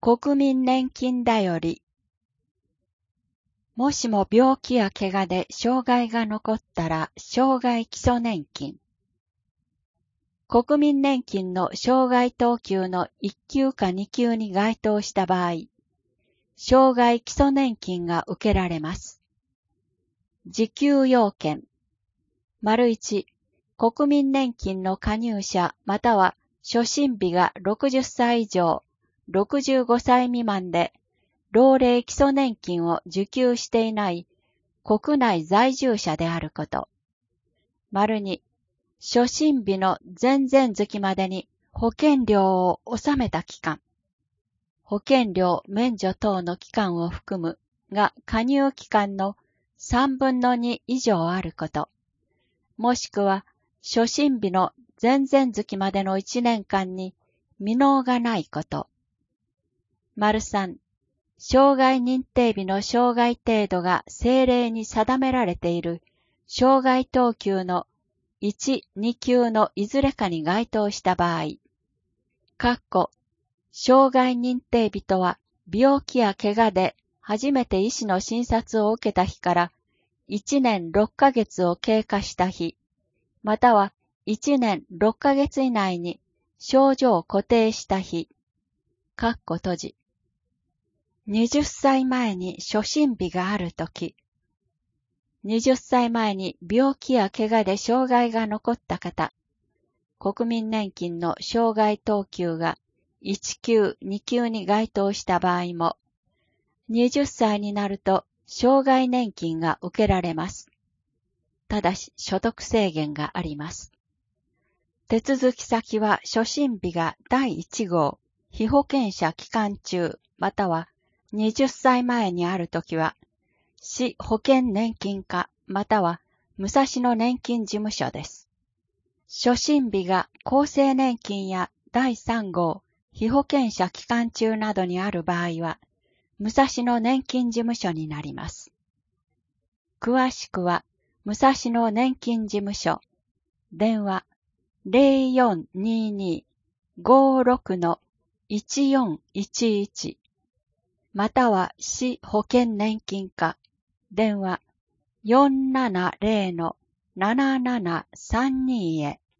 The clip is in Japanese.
国民年金だより。もしも病気や怪我で障害が残ったら障害基礎年金。国民年金の障害等級の1級か2級に該当した場合、障害基礎年金が受けられます。受給要件。1、国民年金の加入者または初診日が60歳以上、65歳未満で、老齢基礎年金を受給していない国内在住者であること。2、初診日の前々月までに保険料を納めた期間。保険料免除等の期間を含むが加入期間の3分の2以上あること。もしくは初診日の前々月までの1年間に未納がないこと。3、障害認定日の障害程度が政令に定められている障害等級の1、2級のいずれかに該当した場合、障害認定日とは病気や怪我で初めて医師の診察を受けた日から1年6ヶ月を経過した日、または1年6ヶ月以内に症状を固定した日、閉じ。20歳前に初診日があるとき、20歳前に病気や怪我で障害が残った方、国民年金の障害等級が1級、2級に該当した場合も、20歳になると障害年金が受けられます。ただし所得制限があります。手続き先は初診日が第1号、被保険者期間中、または20歳前にあるときは、市保険年金課または武蔵野年金事務所です。初診日が厚生年金や第3号、被保険者期間中などにある場合は、武蔵野年金事務所になります。詳しくは、武蔵野年金事務所、電話 0422-56-1411 または市保険年金課、電話 470-7732 へ。